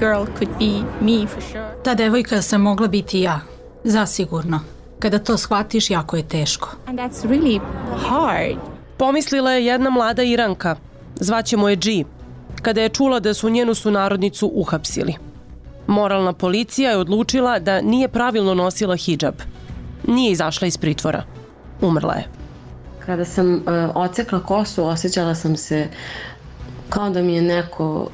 girl could be me for sure. Ta devojka sam mogla biti ja, zasigurno. Kada to shvatiš, jako je teško. And that's really hard. Pomislila je jedna mlada Iranka, zvaćemo je G, kada je čula da su njenu sunarodnicu uhapsili. Moralna policija je odlučila da nije pravilno nosila hidžab. Nije izašla iz pritvora. Umrla je. Kada sam odsekla kosu, osjećala sam se kao da mi je neko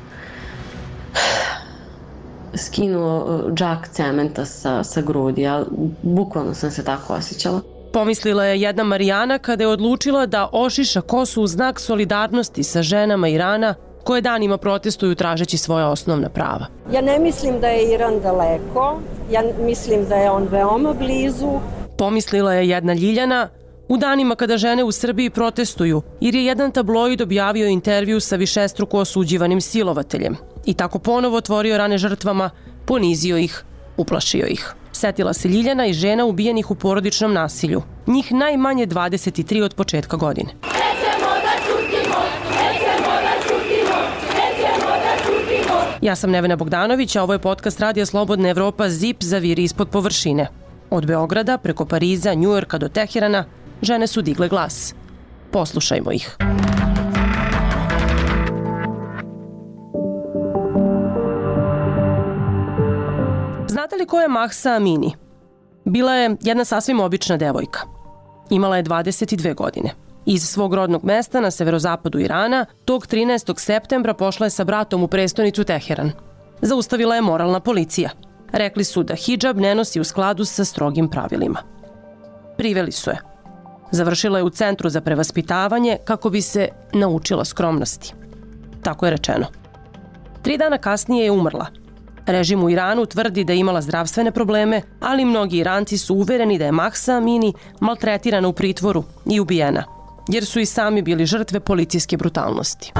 skinuo džak cementa sa grudi, ali bukvalno sam se tako osjećala. Pomislila je jedna Marijana kada je odlučila da ošiša kosu u znak solidarnosti sa ženama Irana koje danima protestuju tražeći svoja osnovna prava. Ja ne mislim da je Iran daleko, ja mislim da je on veoma blizu. Pomislila je jedna Ljiljana u danima kada žene u Srbiji protestuju, jer je jedan tabloid objavio intervju sa višestruko osuđivanim silovateljem i tako ponovo otvorio rane žrtvama, ponizio ih, uplašio ih. Setila se Ljiljana i žena ubijenih u porodičnom nasilju. Njih najmanje 23 od početka godine. Ja sam Nevena Bogdanović, a ovo je podcast Radija Slobodna Evropa ZIP zaviri ispod površine. Od Beograda, preko Pariza, Njujorka do Teherana, žene su digle glas. Poslušajmo ih. Znate li ko je Mahsa Amini? Bila je jedna sasvim obična devojka. Imala je 22 godine. Iz svog rodnog mesta na severozapadu Irana, tog 13. septembra pošla je sa bratom u prestonicu Teheran. Zaustavila je moralna policija. Rekli su da hidžab ne nosi u skladu sa strogim pravilima. Priveli su je. Završila je u centru za prevaspitavanje kako bi se naučila skromnosti. Tako je rečeno. 3 dana kasnije je umrla. Režim u Iranu tvrdi da je imala zdravstvene probleme, ali mnogi Iranci su uvereni da je Mahsa Amini maltretirana u pritvoru i ubijena, jer su i sami bili žrtve policijske brutalnosti.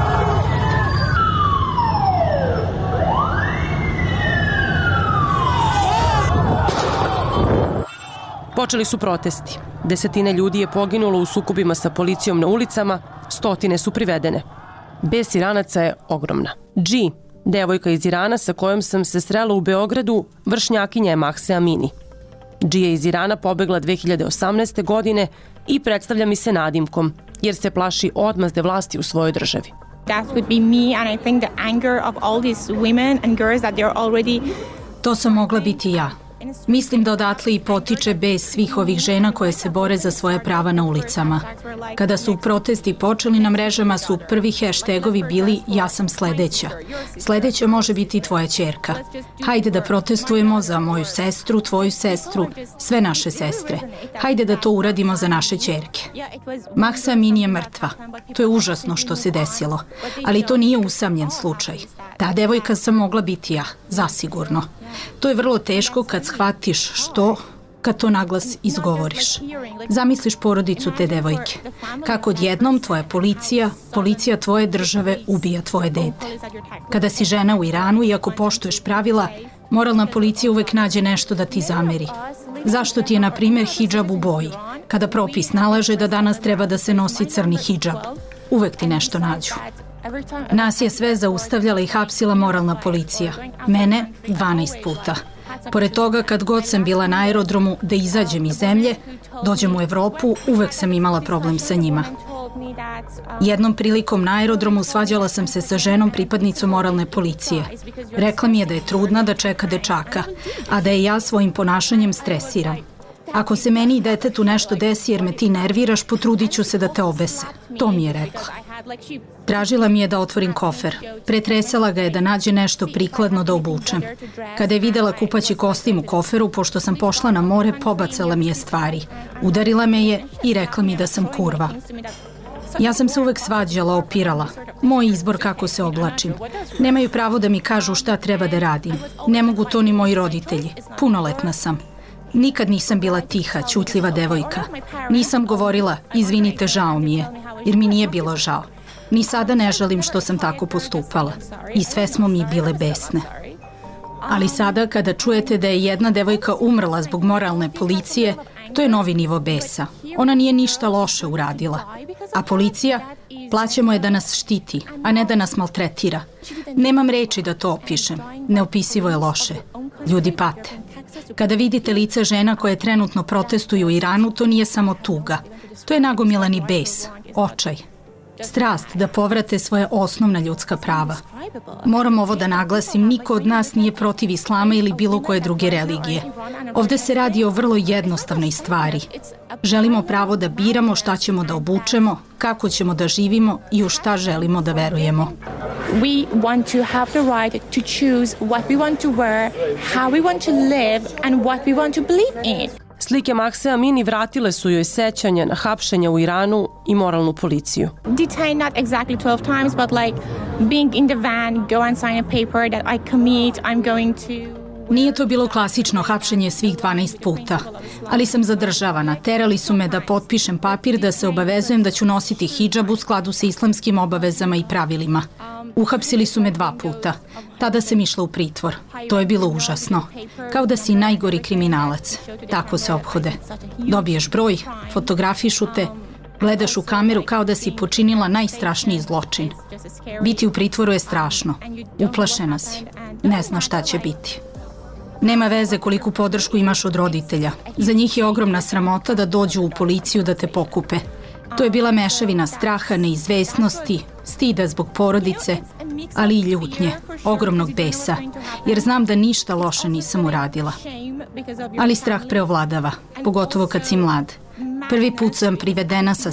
Počeli su protesti. Desetine ljudi je poginulo u sukobima sa policijom na ulicama, stotine su privedene. Bes Iranaca je ogromna. G, devojka iz Irana sa kojom sam se srela u Beogradu, vršnjakinja je Mahse Amini. G je iz Irana pobegla 2018. godine i predstavlja mi se nadimkom, jer se plaši odmazde vlasti u svojoj državi. That would be me, and I think the anger of all these women and girls that they're already... To sam mogla biti ja. Mislim da odatle i potiče bes svih ovih žena koje se bore za svoje prava na ulicama. Kada su protesti počeli na mrežama su prvi hashtagovi bili ja sam sledeća. Sledeća može biti i tvoja ćerka. Hajde da protestujemo za moju sestru, tvoju sestru, sve naše sestre. Hajde da to uradimo za naše ćerke. Mahsa Amini je mrtva. To je užasno što se desilo, ali to nije usamljen slučaj. Ta devojka sam mogla biti ja, zasigurno. To je vrlo teško kad shvatiš što, kad to naglas izgovoriš. Zamisliš porodicu te devojke. Kako odjednom tvoja policija tvoje države ubija tvoje dete. Kada si žena u Iranu i ako poštuješ pravila, moralna policija uvek nađe nešto da ti zameri. Zašto ti je, na primjer, hidžab u boji? Kada propis nalaže da danas treba da se nosi crni hidžab, uvek ti nešto nađu. Nas je sve zaustavljala i hapsila moralna policija. Mene 12 puta. Pored toga, kad god sam bila na aerodromu da izađem iz zemlje, dođem u Evropu, uvek sam imala problem sa njima. Jednom prilikom na aerodromu svađala sam se sa ženom pripadnicom moralne policije. Rekla mi je da je trudna, da čeka dečaka, a da je ja svojim ponašanjem stresiram. Ako se meni i detetu nešto desi jer me ti nerviraš, potrudit ću se da te obese. To mi je rekla. Tražila mi je da otvorim kofer. Pretresala ga je da nađe nešto prikladno da obučem. Kada je videla kupaći kostim u koferu, pošto sam pošla na more, pobacala mi je stvari. Udarila me je i rekla mi da sam kurva. Ja sam se uvek svađala, opirala. Moj izbor kako se oblačim. Nemaju pravo da mi kažu šta treba da radim. Ne mogu to ni moji roditelji. Punoletna sam. Nikad nisam bila tiha, ćutljiva devojka. Nisam govorila, izvinite, žao mi je, jer mi nije bilo žao. Ni sada ne žalim što sam tako postupala. I sve smo mi bile besne. Ali sada, kada čujete da je jedna devojka umrla zbog moralne policije, To je novi nivo besa. Ona nije ništa loše uradila. A policija? Plaćamo je da nas štiti, a ne da nas maltretira. Nemam reči da to opišem. Neopisivo je loše. Ljudi pate. Kada vidite lica žena koje trenutno protestuju u Iranu, to nije samo tuga. To je nagomilani bes, očaj. Strast da povrate svoje osnovna ljudska prava. Moram ovo da naglasim, niko od nas nije protiv islama ili bilo koje druge religije. Ovde se radi o vrlo jednostavnoj stvari. Želimo pravo da biramo šta ćemo da obučemo, kako ćemo da živimo i u šta želimo da verujemo. We want to have the right to choose what we want to wear, how we want to live and what we want to believe in. Slike Mahse Amini vratile su joj sećanje na hapšenja u Iranu i moralnu policiju. Detained not exactly 12 times, but like being in the van, go and sign a paper that I commit, I'm going to... Nije to bilo klasično hapšenje svih 12 puta, ali sam zadržavana. Terali su me da potpišem papir da se obavezujem da ću nositi hidžab u skladu sa islamskim obavezama i pravilima. Uhapsili su me 2 puta. Tada sam išla u pritvor. To je bilo užasno. Kao da si najgori kriminalac. Tako se ophode. Dobiješ broj, fotografišu te, gledaš u kameru kao da si počinila najstrašniji zločin. Biti u pritvoru je strašno. Uplašena si. Ne znaš šta će biti. Nema veze koliku podršku imaš od roditelja. Za njih je ogromna sramota da dođu u policiju da te pokupe. To je bila mešavina straha, neizvesnosti, stida zbog porodice, ali i ljutnje, ogromnog besa, jer znam da ništa loše nisam uradila. Ali strah preovladava, pogotovo kad si mlad. Prvi put sam privedena sa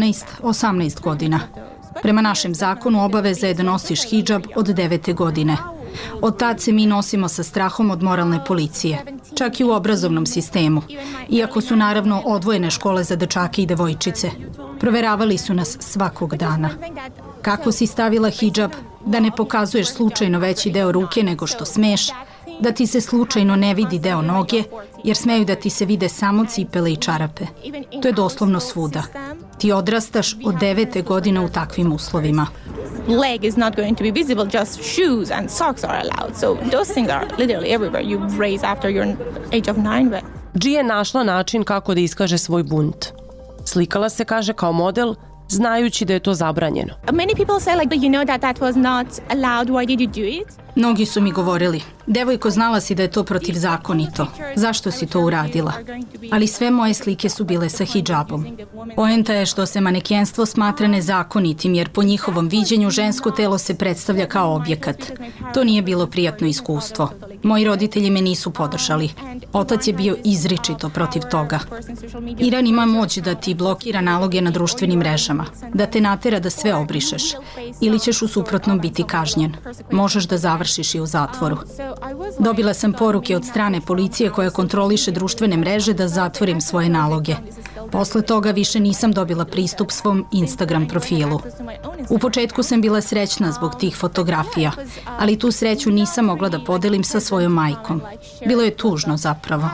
17-18 godina. Prema našem zakonu obaveza je da nosiš hidžab od 9. godine. Od tad se mi nosimo sa strahom od moralne policije, čak i u obrazovnom sistemu, iako su naravno odvojene škole za dečake i devojčice. Proveravali su nas svakog dana. Kako si stavila hidžab, da ne pokazuješ slučajno veći deo ruke nego što smeš, da ti se slučajno ne vidi deo noge, jer smeju da ti se vide samo cipele i čarape. To je doslovno svuda. Ti odrastaš od 9. godine u takvim uslovima. Leg is not going to be visible, just shoes and socks are allowed. So those things are literally everywhere. You raise after your age of 9. But... G je našla način kako da iskaže svoj bunt. Slikala se, kaže, kao model, znajući da je to zabranjeno. Many people say like, you know that was not allowed, why did you do it? Mnogi su mi govorili, devojko, znala si da je to protivzakonito. Zašto si to uradila? Ali sve moje slike su bile sa hidžabom. Poenta je što se manekenstvo smatra nezakonitim, jer po njihovom viđenju žensko telo se predstavlja kao objekat. To nije bilo prijatno iskustvo. Moji roditelji me nisu podržali. Otac je bio izričito protiv toga. Iran ima moć da ti blokira naloge na društvenim mrežama, da te natera da sve obrišeš, ili ćeš u suprotnom biti kažnjen. Možeš da završiš i u zatvoru. Dobila sam poruke od strane policije koja kontroliše društvene mreže da zatvorim svoje naloge. Posle toga više nisam dobila pristup svom Instagram profilu. U početku sam bila srećna zbog tih fotografija, ali tu sreću nisam mogla da podelim sa svojom majkom. Bilo je tužno zapravo.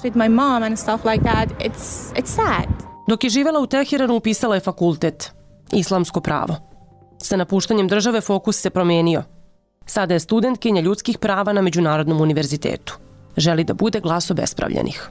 Dok je živela u Teheranu, upisala je fakultet, islamsko pravo. Sa napuštanjem države fokus se promenio. Sada je studentkinja ljudskih prava na Međunarodnom univerzitetu. Želi da bude glas obespravljenih.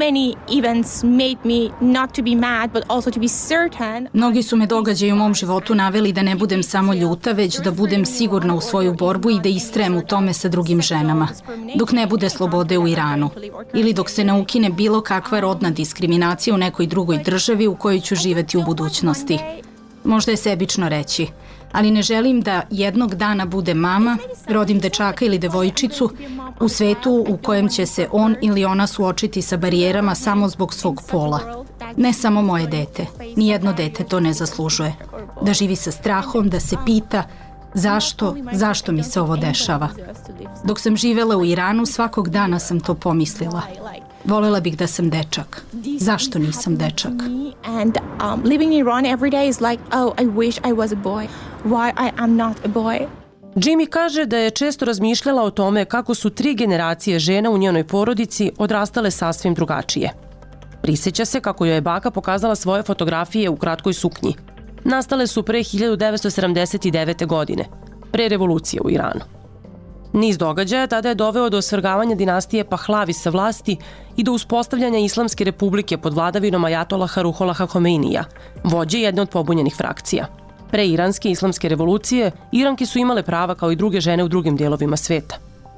Mnogi su me događaji u mom životu naveli da ne budem samo ljuta, već da budem sigurna u svoju borbu i da istrajem u tome sa drugim ženama. Dok ne bude slobode u Iranu. Ili dok se ne ukine bilo kakva rodna diskriminacija u nekoj drugoj državi u kojoj ću živeti u budućnosti. Možda je sebično reći, ali ne želim da jednog dana budem mama, rodim dečaka ili devojčicu u svetu u kojem će se on ili ona suočiti sa barijerama samo zbog svog pola. Ne samo moje dete, nijedno dete to ne zaslužuje. Da živi sa strahom, da se pita zašto mi se ovo dešava. Dok sam živela u Iranu, svakog dana sam to pomislila. Volela bih da sam dečak. Zašto nisam dečak? And living in Iran every day is like, oh, I wish I was a boy. Why I am not a boy? Jimmy kaže da je često razmišljala o tome kako su 3 generacije žena u njenoj porodici odrastale sasvim drugačije. Prisjeća se kako joj je baka pokazala svoje fotografije u kratkoj suknji. Nastale su pre 1979. godine, pre revolucije u Iranu. Niz događaja tada je doveo do osvrgavanja dinastije Pahlavi sa vlasti i do uspostavljanja Islamske republike pod vladavinom ajatolaha Ruholaha Homeinija, vođe jedne od pobunjenih frakcija. Pre iranske islamske revolucije, Iranke su imale prava kao i druge žene u drugim dijelovima sveta.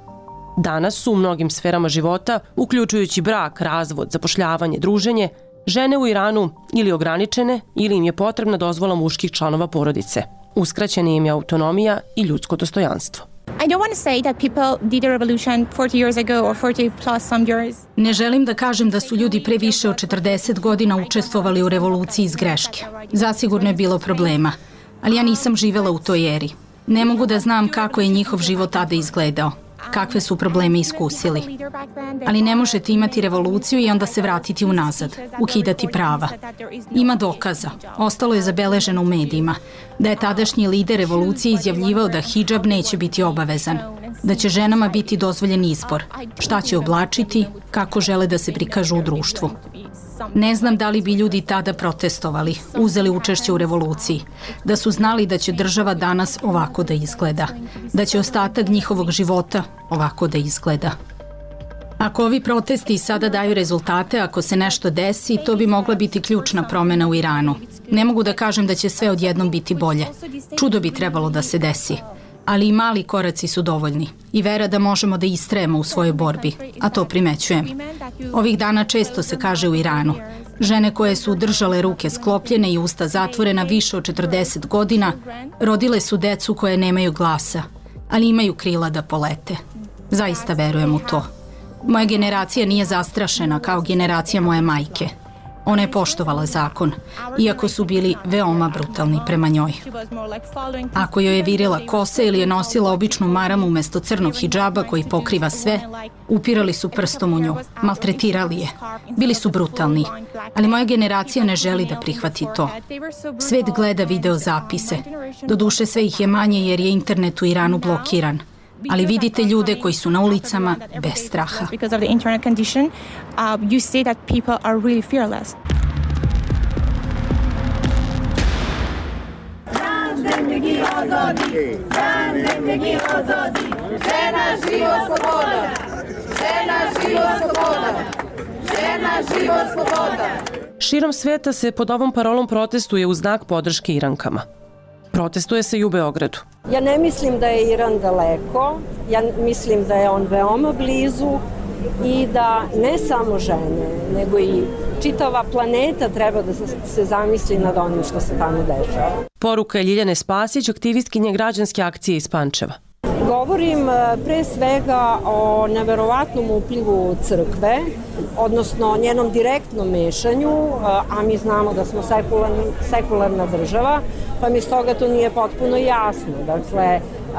Danas su u mnogim sferama života, uključujući brak, razvod, zapošljavanje, druženje, žene u Iranu ili ograničene ili im je potrebna dozvola muških članova porodice. Uskraćena im je autonomija i ljudsko dostojanstvo. I don't want to say that people did a revolution 40 years ago or 40 plus some years. Ne želim da kažem da su ljudi pre više od 40 godina učestvovali u revoluciji iz greške. Zasigurno je bilo problema, ali ja nisam živela u toj eri. Ne mogu da znam kako je njihov život tada izgledao, kakve su probleme iskusili. Ali ne možete imati revoluciju i onda se vratiti unazad, ukidati prava. Ima dokaza, ostalo je zabeleženo u medijima, da je tadašnji lider revolucije izjavljivao da hidžab neće biti obavezan, da će ženama biti dozvoljen izbor, šta će oblačiti, kako žele da se prikažu u društvu. Ne znam da li bi ljudi tada protestovali, uzeli učešće u revoluciji, da su znali da će država danas ovako da izgleda, da će ostatak njihovog života ovako da izgleda. Ako ovi protesti sada daju rezultate, ako se nešto desi, to bi mogla biti ključna promena u Iranu. Ne mogu da kažem da će sve odjednom biti bolje. Čudo bi trebalo da se desi. Ali i mali koraci su dovoljni i vera da možemo da istrajemo u svojoj borbi, a to primećujem. Ovih dana često se kaže u Iranu, žene koje su držale ruke sklopljene i usta zatvorena više od 40 godina, rodile su decu koje nemaju glasa, ali imaju krila da polete. Zaista verujem u to. Moja generacija nije zastrašena kao generacija moje majke. Ona je poštovala zakon, iako su bili veoma brutalni prema njoj. Ako joj je virila kose ili je nosila običnu maramu umesto crnog hidžaba koji pokriva sve, upirali su prstom u nju, maltretirali je. Bili su brutalni, ali moja generacija ne želi da prihvati to. Svet gleda video zapise. Doduše sve ih je manje jer je internet u Iranu blokiran. Ali vidite ljude koji su na ulicama bez straha. Because of the internet condition, you see that people are really fearless. Širom sveta se pod ovom parolom protestuje u znak podrške Irankama. Protestuje se i u Beogradu. Ja ne mislim da je Iran daleko, ja mislim da je on veoma blizu i da ne samo žene, nego i čitava planeta treba da se zamisli nad onim što se tamo dešava. Poruka je Ljiljane Spasić, aktivistkinje građanske akcije iz Pančeva. Govorim pre svega o neverovatnom uplivu crkve, odnosno njenom direktnom mešanju, a mi znamo da smo sekularna država, pa mi stoga to nije potpuno jasno. Dakle,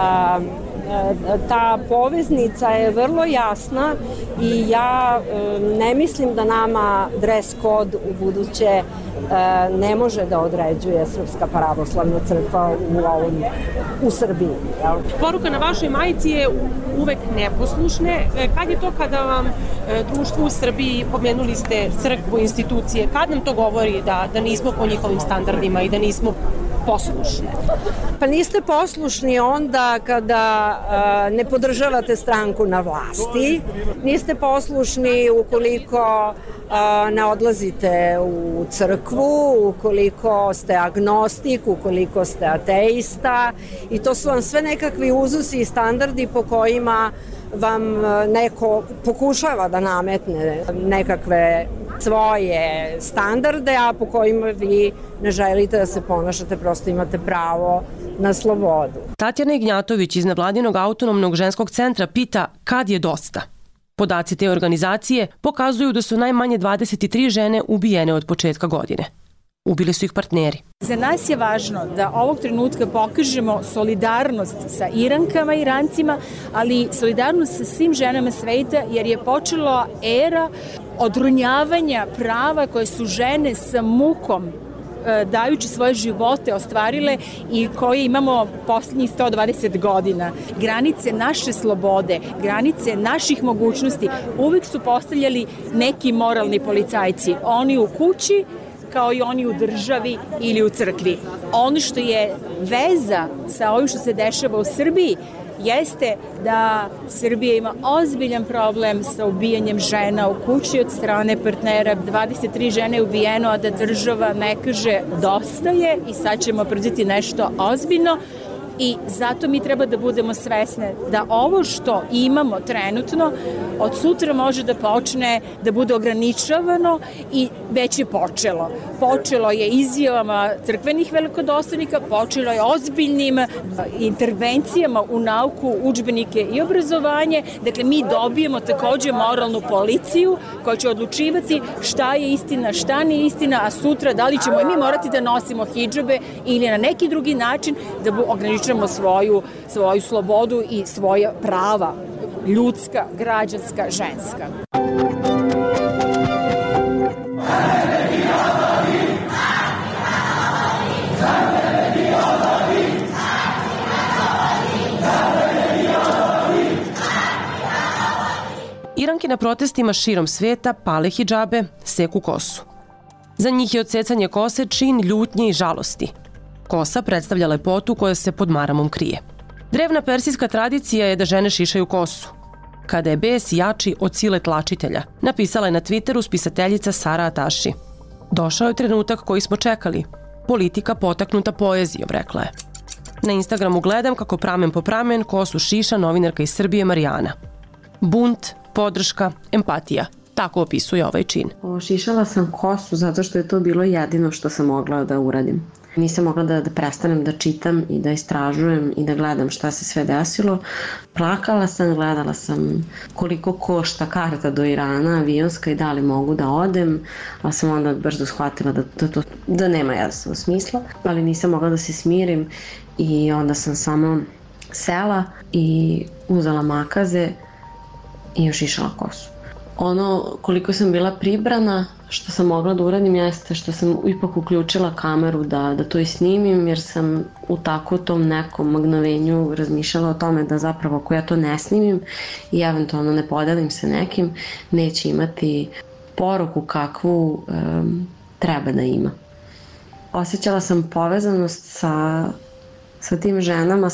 ta poveznica je vrlo jasna i ja ne mislim da nama dress code u buduće ne može da određuje Srpska pravoslavna crkva u Srbiji. Jel? Poruka na vašoj majici je uvek neposlušne. Kad je to kada vam društvo u Srbiji, pomenuli ste crkvu, institucije, kad nam to govori da nismo po njihovim standardima i da nismo poslušne? Pa niste poslušni onda kada ne podržavate stranku na vlasti, niste poslušni ukoliko ne odlazite u crkvu, ukoliko ste agnostik, ukoliko ste ateista i to su vam sve nekakvi uzusi i standardi po kojima vam neko pokušava da nametne nekakve svoje standarde, a po kojima vi ne želite da se ponašate, prosto imate pravo na slobodu. Tatjana Ignjatović iz nevladinog autonomnog ženskog centra pita kad je dosta. Podaci te organizacije pokazuju da su najmanje 23 žene ubijene od početka godine. Ubili su ih partneri. Za nas je važno da ovog trenutka pokažemo solidarnost sa Irankama i Irancima, ali solidarnost sa svim ženama sveta, jer je počela era odrunjavanja prava koje su žene sa mukom dajući svoje živote ostvarile i koje imamo poslednjih 120 godina. Granice naše slobode, granice naših mogućnosti uvijek su postavljali neki moralni policajci. Oni u kući, kao i oni u državi ili u crkvi. Ono što je veza sa ovim što se dešava u Srbiji jeste da Srbija ima ozbiljan problem sa ubijanjem žena u kući od strane partnera. 23 žene je ubijeno, a da država ne kaže dosta je i sad ćemo preuzeti nešto ozbiljno. I zato mi treba da budemo svesne da ovo što imamo trenutno od sutra može da počne da bude ograničavano i već je počelo. Počelo je izjavama crkvenih velikodostojnika, počelo je ozbiljnim intervencijama u nauku, udžbenike i obrazovanje. Dakle, mi dobijemo takođe moralnu policiju koja će odlučivati šta je istina, šta nije istina, a sutra da li ćemo i mi morati da nosimo hidžabe ili na neki drugi način da ograničavamo svoju slobodu i svoja prava, ljudska, građanska, ženska. Iranke na protestima širom sveta pale hidžabe, seku kosu. Za njih je odsecanje kose čin ljutnje i žalosti. Kosa predstavlja lepotu koja se pod maramom krije. Drevna persijska tradicija je da žene šišaju kosu. Kada je bes jači od sile tlačitelja, napisala je na Twitteru spisateljica Sara Ataši. Došao je trenutak koji smo čekali. Politika potaknuta poezijom, rekla je. Na Instagramu gledam kako pramen po pramen kosu šiša novinarka iz Srbije Marijana. Bunt, podrška, empatija. Tako opisuje ovaj čin. Šišala sam kosu zato što je to bilo jedino što sam mogla da uradim. Nisam mogla da prestanem da čitam i da istražujem i da gledam šta se sve desilo. Plakala sam, gledala sam koliko košta karta do Irana, avionska i da li mogu da odem, ali sam onda brzo shvatila da nema jasno smisla, ali nisam mogla da se smirim i onda sam samo sela i uzela makaze i ošišala kosu. Ono koliko sam bila pribrana, što sam mogla da uradim jeste što sam ipak uključila kameru da to i snimim, jer sam u tako tom nekom mgnovenju razmišljala o tome da zapravo ako ja to ne snimim i eventualno ne podelim sa nekim, neće imati poruku kakvu treba da ima. Osjećala sam povezanost sa tim ženama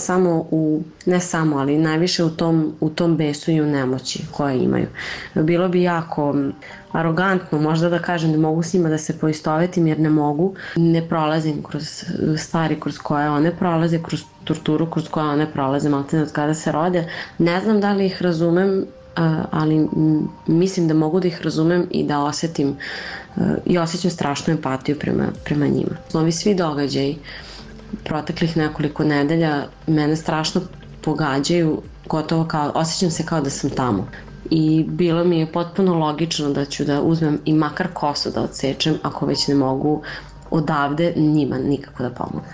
ali najviše u tom besu i u nemoći koje imaju. Bilo bi jako arogantno možda da kažem da mogu s njima da se poistovetim jer ne mogu. Ne prolazim kroz stvari kroz koje one prolaze, kroz torturu kroz koje one prolaze maltene od kada se rode. Ne znam da li ih razumem, ali mislim da mogu da ih razumem i da osjetim i osjećam strašnu empatiju prema njima. Ovi svi događaji proteklih nekoliko nedelja mene strašno pogađaju, gotovo osjećam se kao da sam tamo. I bilo mi je potpuno logično da ću da uzmem i makar kosu da odsečem, ako već ne mogu odavde njima nikako da pomognem.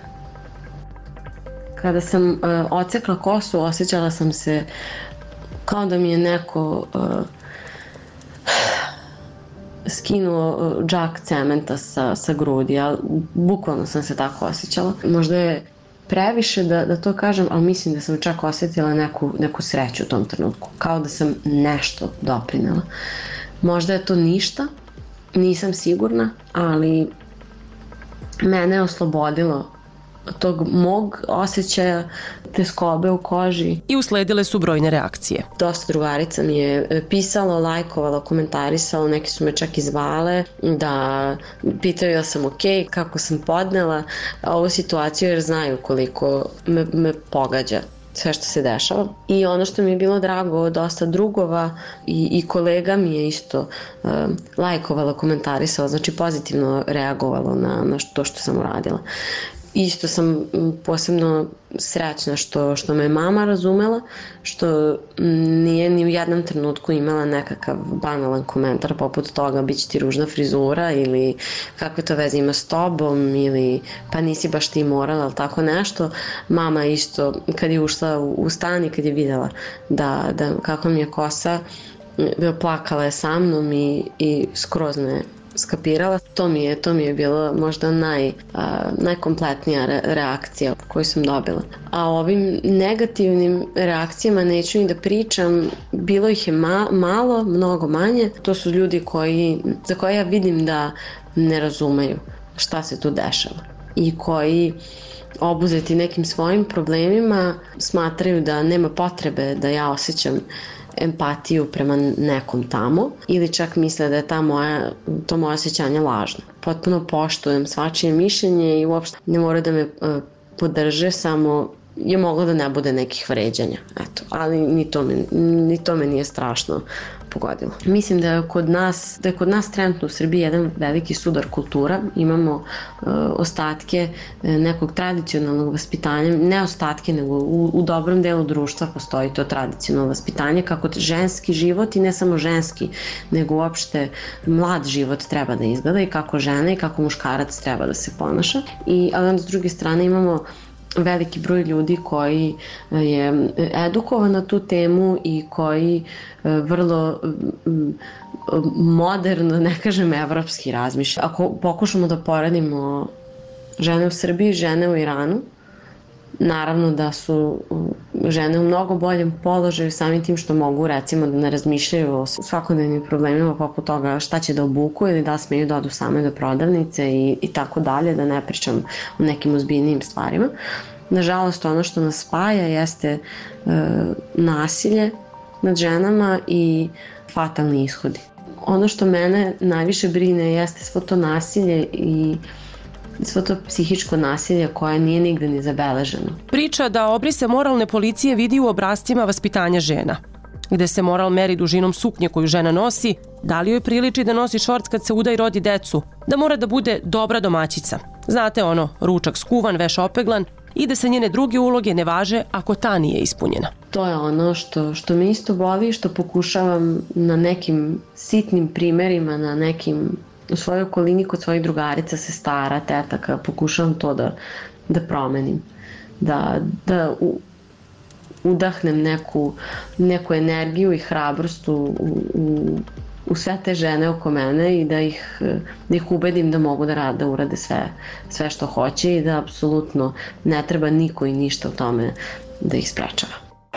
Kada sam odsekla kosu, osjećala sam se kao da mi je neko skinuo džak cementa sa grudi, ali bukvalno sam se tako osjećala. Možda je previše da to kažem, ali mislim da sam čak osjetila neku sreću u tom trenutku. Kao da sam nešto doprinela. Možda je to ništa, nisam sigurna, ali mene je oslobodilo tog mog osjećaja teskobe u koži. I usledile su brojne reakcije. Dosta drugarica mi je pisalo, lajkovalo, komentarisalo, neki su me čak i zvale da pitaju ja sam okej, kako sam podnela ovu situaciju jer znaju koliko me pogađa sve što se dešava. I ono što mi je bilo drago, dosta drugova i kolega mi je isto lajkovalo, komentarisalo, znači pozitivno reagovalo na to što sam uradila. Isto sam posebno srećna što me mama razumela, što nije ni u jednom trenutku imala nekakav banalan komentar poput toga bit će ti ružna frizura ili kakve to veze ima s tobom ili pa nisi baš ti morala ili tako nešto. Mama isto kad je ušla u stan i kad je videla da kako mi je kosa, plakala je sa mnom i skroz me skapirala. To mi je bilo možda najkompletnija reakcija koju sam dobila. A o ovim negativnim reakcijama neću ni da pričam, bilo ih je malo, mnogo manje. To su ljudi za koje ja vidim da ne razumeju šta se tu dešava. i koji obuzeti nekim svojim problemima smatraju da nema potrebe da ja osjećam empatiju prema nekom tamo ili čak misle da je to moje osjećanje lažno. Potpuno poštujem svačije mišljenje i uopšte ne mora da me podrže, samo je moglo da ne bude nekih vređanja. Eto, ali ni to me nije strašno pogodilo. Mislim da je kod nas trenutno u Srbiji jedan veliki sudar kultura. Imamo ostatke nekog tradicionalnog vaspitanja, ne ostatke, nego u dobrom delu društva postoji to tradicionalno vaspitanje, kako ženski život i ne samo ženski, nego uopšte mlad život treba da izgleda i kako žena i kako muškarac treba da se ponaša. Ali onda s druge strane imamo veliki broj ljudi koji je edukovan na tu temu i koji vrlo moderno, ne kažem evropski, razmišlja. Ako pokušamo da poredimo žene u Srbiji i žene u Iranu, naravno da su žene u mnogo boljem položaju samim tim što mogu recimo da ne razmišljaju o svakodnevnim problemima poput toga šta će da obuku ili da smeju da odu same do prodavnice i tako dalje, da ne pričam o nekim ozbiljnijim stvarima. Nažalost, ono što nas spaja jeste nasilje nad ženama i fatalni ishodi. Ono što mene najviše brine jeste svo to nasilje i svo to psihičko nasilje koje nije nigde ni zabeleženo. Priča da obrise moralne policije vidi u obrascima vaspitanja žena, gde se moral meri dužinom suknje koju žena nosi, da li joj priliči da nosi šorc kad se uda i rodi decu, da mora da bude dobra domaćica. Znate ono, ručak skuvan, veš opeglan i da se njene druge uloge ne važe ako ta nije ispunjena. To je ono što me isto boli, što pokušavam na nekim sitnim primerima, na nekim u svojoj okolini kod svojih drugarica, sestara, tetaka, pokušavam to da promenim. Da udahnem neku energiju i hrabrost u sve te žene oko mene i da ih ubedim da mogu da urade sve što hoće i da apsolutno ne treba niko i ništa u tome da ih sprečava.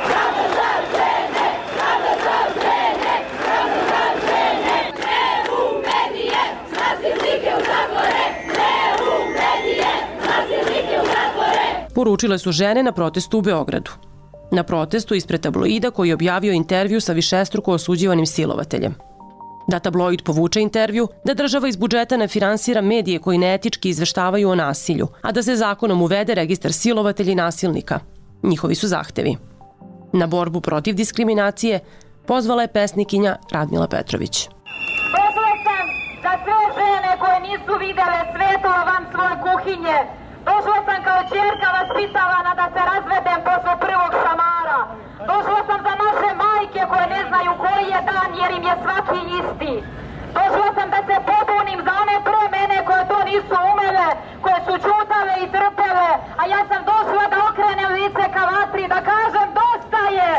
Poručile su žene na protestu u Beogradu. Na protestu ispred tabloida koji je objavio intervju sa višestruko osuđivanim silovateljem. Da tabloid povuče intervju, da država iz budžeta ne finansira medije koji neetički izveštavaju o nasilju, a da se zakonom uvede registar silovatelja i nasilnika. Njihovi su zahtevi. Na borbu protiv diskriminacije pozvala je pesnikinja Radmila Petrović. Došla sam za sve žene koje nisu videle svetlo van svoje kuhinje. Došla sam kao ćerka vaspitavana da se razvedem posle prvog šamara. Došla sam za naše majke koje ne znaju koji je dan jer im je svaki isti. Došla sam da se pobunim za one pre mene koje to nisu umele, koje su ćutale i trpele, a ja sam došla da okrenem lice ka vatri, da kažem dosta je!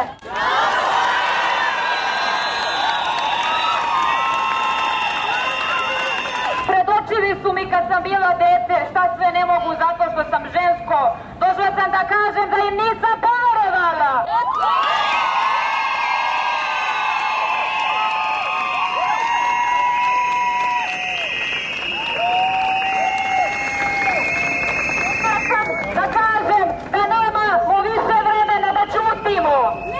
Predočili su mi kad sam bila dete šta sve ne mogu zato što sam žensko. Došla sam da kažem da im nisam poverovala. Da kažem da nemamo više vremena da ćutimo.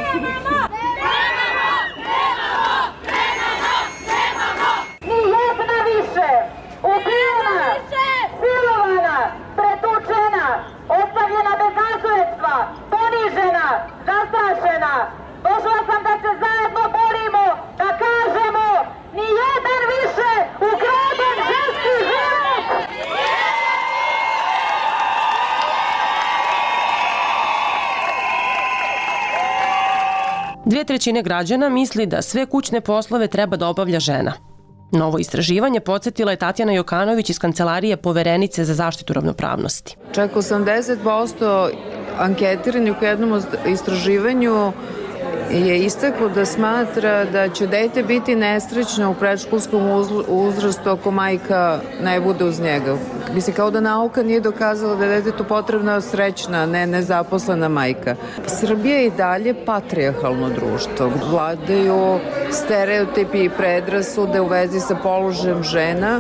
Ni jedna više. Ubijena, silovana, pretučena, ostavljena bez nasledstva, ponižena, zastrašena. Došla sam da se zajedno borimo, da kažemo ni jedan više ukraden ženski život! 2/3 građana misli da sve kućne poslove treba da obavlja žena. Novo istraživanje podsjetila je Tatjana Jokanović iz Kancelarije Poverenice za zaštitu ravnopravnosti. Čak 80% anketiranih u jednom istraživanju je istaklo da smatra da će dete biti nesrećno u predškolskom uzrastu ako majka ne bude uz njega. Mislim, kao da nauka nije dokazala da je detetu potrebna srećna, ne nezaposlena majka. Srbija je i dalje patrijarhalno društvo. Vladaju stereotipi i predrasude u vezi sa položajem žena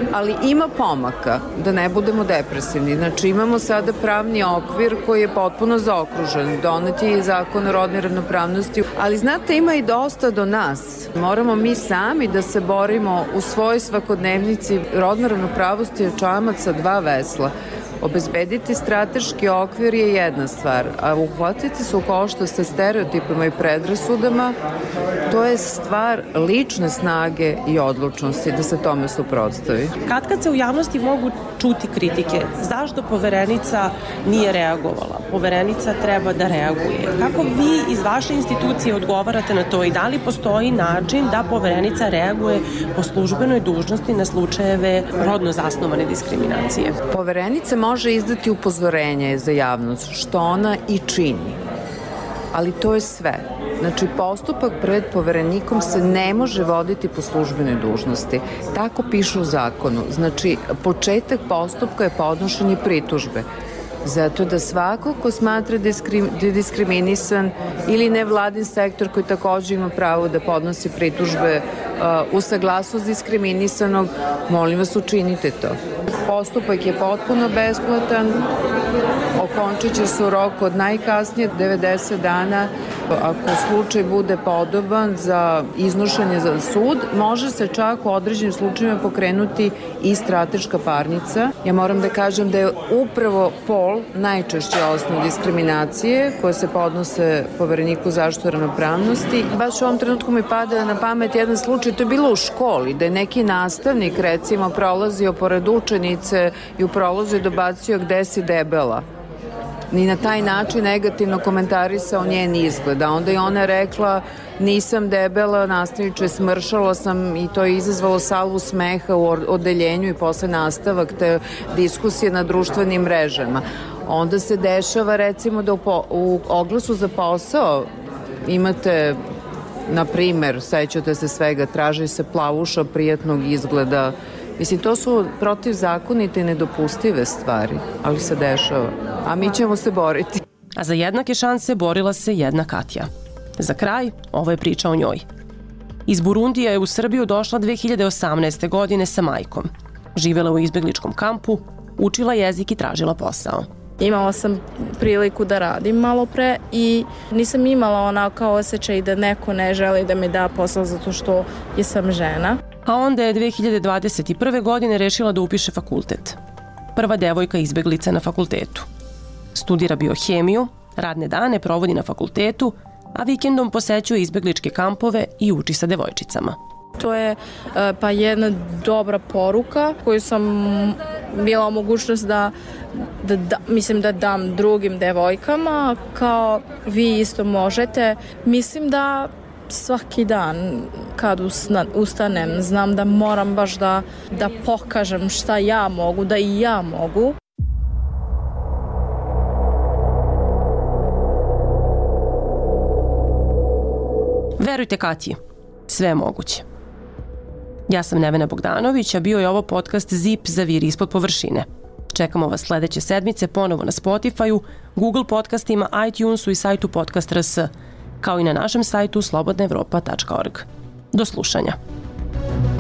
ali ima pomaka, da ne budemo depresivni. Znači imamo sada pravni okvir koji je potpuno zaokružen, donet je i zakon o rodnoj ravnopravnosti, ali znate, ima i dosta do nas. Moramo mi sami da se borimo u svojoj svakodnevnici. Rodna ravnopravnost je čamac sa dva vesla. Obezbediti strateški okvir je jedna stvar, a uhvatiti se u koštac sa stereotipima i predrasudama, to je stvar lične snage i odlučnosti da se tome suprotstavi. Kad se u javnosti mogu čuti kritike, zašto Poverenica nije reagovala? Poverenica treba da reaguje. Kako vi iz vaše institucije odgovarate na to i da li postoji način da Poverenica reaguje po službenoj dužnosti na slučajeve rodno zasnovane diskriminacije? Poverenica može izdati upozorenje za javnost, što ona i čini. Ali to je sve. Znači, postupak pred Poverenikom se ne može voditi po službenoj dužnosti. Tako piše u zakonu. Znači, početak postupka je podnošenje pritužbe. Zato da svako ko smatra da je diskriminisan ili nevladin sektor koji takođe ima pravo da podnosi pritužbe u saglasnost diskriminisanog, molim vas, učinite to. Postupak je potpuno besplatan, okončit će se u roku od najkasnije 90 dana. Ako slučaj bude podoban za iznošenje za sud, može se čak u određenim slučajima pokrenuti i strateška parnica. Ja moram da kažem da je upravo pol najčešće osnov diskriminacije koje se podnose Povereniku zaštitu ravnopravnosti. Baš u ovom trenutku mi pada na pamet jedan slučaj, to je bilo u školi, da je neki nastavnik recimo prolazio pored učenice i u prolazu je dobacio gde si debela. Ni na taj način negativno komentarisao njen izgled. A onda je ona rekla nisam debela, nastavniče, smršala sam i to je izazvalo salvu smeha u odeljenju i posle nastavak te diskusije na društvenim mrežama. Onda se dešava recimo da u oglasu za posao imate, na primer, sećate se svega, traži se plavuša prijatnog izgleda. Mislim, to su protivzakonite i nedopustive stvari, ali se dešava. A mi ćemo se boriti. A za jednake šanse borila se jedna Katja. Za kraj, ovo je priča o njoj. Iz Burundija je u Srbiju došla 2018. godine sa majkom. Živela u izbegličkom kampu, učila jezik i tražila posao. Imala sam priliku da radim malo pre i nisam imala onako osjećaj da neko ne želi da mi da posao zato što sam žena. A onda je 2021. godine rešila da upiše fakultet. Prva devojka izbeglica na fakultetu. Studira biohemiju, radne dane provodi na fakultetu, a vikendom posećuje izbegličke kampove i uči sa devojčicama. To je pa jedna dobra poruka koju sam bila mogućnost da dam drugim devojkama, kao vi isto možete. Mislim da svaki dan kad ustanem znam da moram baš da pokažem šta ja mogu, da i ja mogu. Verujte Katji, sve je moguće. Ja sam Nevena Bogdanović, a bio je ovo podcast Zip zaviri ispod površine. Čekamo vas sledeće sedmice ponovo na Spotify-u, Google podcastima, iTunesu i sajtu Podcast.rs, kao i na našem sajtu slobodnaevropa.org. Do slušanja.